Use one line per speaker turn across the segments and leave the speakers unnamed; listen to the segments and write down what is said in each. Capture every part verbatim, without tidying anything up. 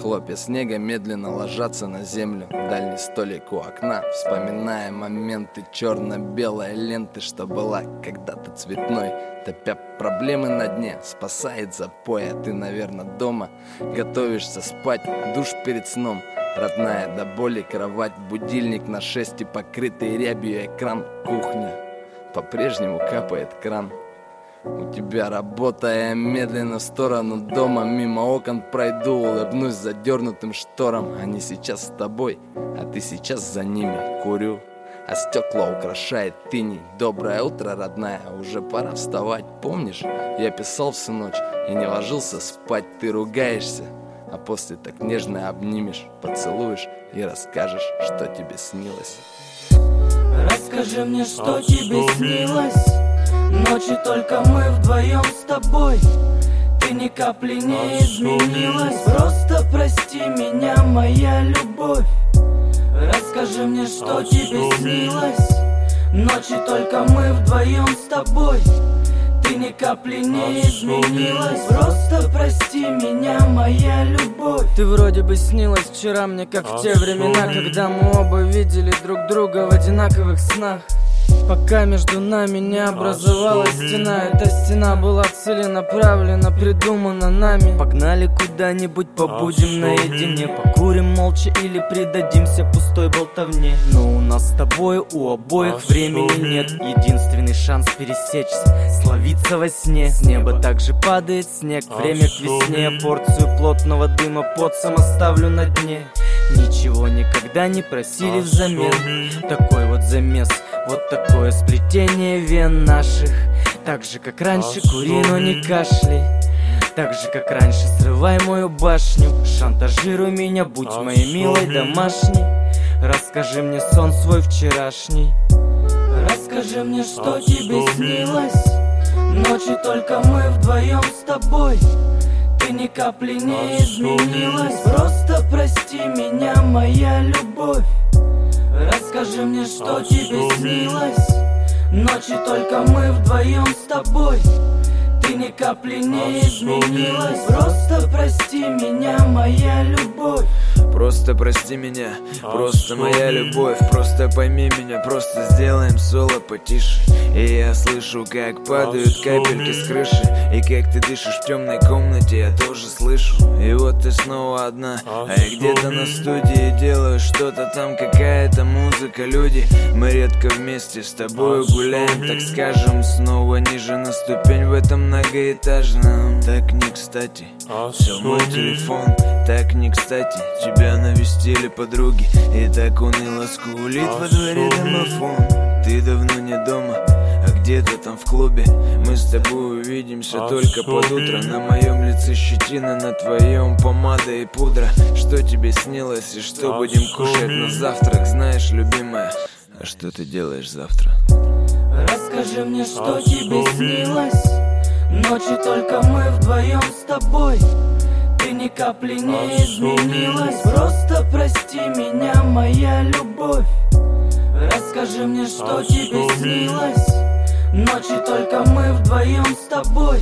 Хлопья снега медленно ложатся на землю. Дальний столик у окна, вспоминая моменты черно-белой ленты, что была когда-то цветной, топя проблемы на дне, спасает запой. А ты, наверное, дома готовишься спать, душ перед сном, родная до боли кровать, будильник на шесть и покрытый рябью экран. Кухня, по-прежнему капает кран. У тебя работа, я медленно в сторону дома, мимо окон пройду, улыбнусь задернутым шторам. Они сейчас с тобой, а ты сейчас за ними. Курю, а стекла украшает тыней. Доброе утро, родная, уже пора вставать. Помнишь, я писал всю ночь и не ложился спать. Ты ругаешься, а после так нежно обнимешь, поцелуешь и расскажешь, что тебе снилось.
Расскажи мне, что тебе снилось. Ночи только мы вдвоем с тобой. Ты ни капли не изменилась. Просто прости меня, моя любовь. Расскажи мне, что тебе снилось. Ночи только мы вдвоем с тобой. Ты ни капли не изменилась. Просто прости меня, моя любовь. Ты вроде бы снилась вчера мне, как в те времена, когда мы оба видели друг друга в одинаковых снах. Пока между нами не образовалась стена. Эта стена была целенаправленно придумана нами. Погнали куда-нибудь, побудем наедине. Покурим молча или предадимся пустой болтовне. Но у нас с тобой у обоих времени нет. Единственный шанс пересечься, словиться во сне. С неба также падает снег. Время к весне. Порцию плотного дыма подсом оставлю на дне. Ничего никогда не просили взамен. Такой вот замес, вот такое сплетение вен наших. Так же, как раньше, кури, но не кашляй. Так же, как раньше, срывай мою башню. Шантажируй меня, будь моей милой домашней. Расскажи мне сон свой вчерашний. Расскажи мне, что тебе снилось. Ночи только мы вдвоем с тобой. Ты ни капли не изменилась. Просто прости меня, моя любовь. Расскажи мне, что тебе снилось. Ночи только мы вдвоем с тобой. Ты ни капли не изменилась. Просто прости меня, моя любовь.
Просто прости меня, просто моя любовь. Просто пойми меня, просто сделаем соло потише. И я слышу, как падают капельки с крыши. И как ты дышишь в темной комнате, я тоже слышу. И вот ты снова одна, а я где-то на студии делаю что-то там, какая-то музыка. Люди, мы редко вместе с тобой гуляем, так скажем, снова ниже на ступень в этом многоэтажном. Так не кстати, все мой телефон. Так не кстати, тебя навестили подруги. И так уныло скулит во дворе домофон. Ты давно не дома, а где-то там в клубе. Мы с тобой увидимся только под утро. На моем лице щетина, на твоем помада и пудра. Что тебе снилось и что будем кушать на завтрак? Знаешь, любимая, а что ты делаешь завтра?
Расскажи мне, что тебе снилось. Ночи только мы вдвоем с тобой. Ты ни капли не изменилась. Просто прости меня, моя любовь. Расскажи мне, что тебе снилось. Ночи только мы вдвоем с тобой.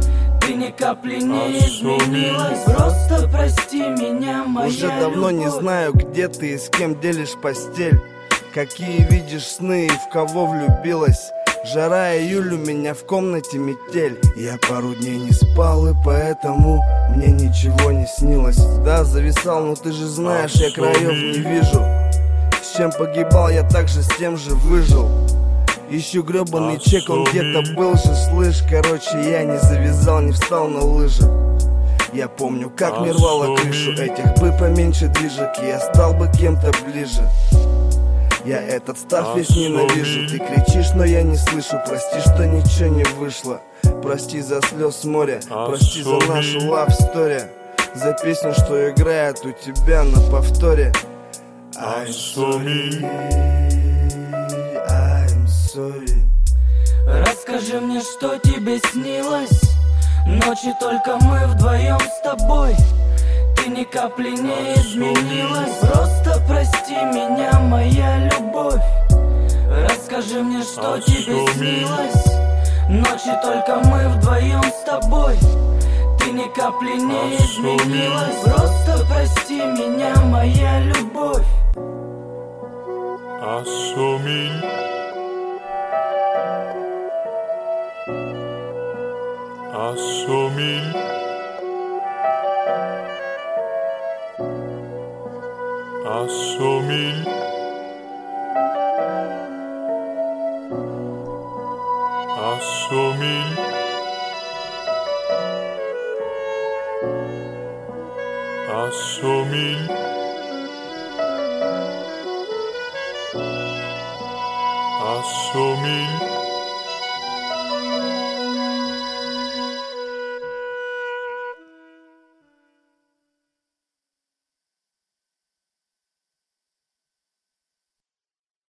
Ты ни капли не изменилась. Просто прости меня, моя любовь.
Уже давно не знаю, где ты и с кем делишь постель. Какие видишь сны и в кого влюбилась. Жара, июль, у меня в комнате метель. Я пару дней не спал, и поэтому мне ничего не снилось. Да, зависал, но ты же знаешь, я краев не вижу. С чем погибал, я также с тем же выжил. Ищу гребаный чек, он где-то был же, слышь. Короче, я не завязал, не встал на лыжи. Я помню, как мне рвало крышу. Этих бы поменьше движек, и я стал бы кем-то ближе. Я этот став весь ненавижу. Ты кричишь, но я не слышу. Прости, что ничего не вышло. Прости за слез моря. Прости за нашу love story. За песню, что играет у тебя на повторе. I'm sorry, I'm sorry.
Расскажи мне, что тебе снилось. Ночи только мы вдвоем с тобой. Ты ни капли не изменилась. Просто прости меня, моя любовь. Расскажи мне, что тебе снилось. Ночи только мы вдвоем с тобой. ты ни капли не изменилась. Просто прости меня, моя любовь.
Assumir. Assumir. Assumir. Assumir. Assumir. Assumir.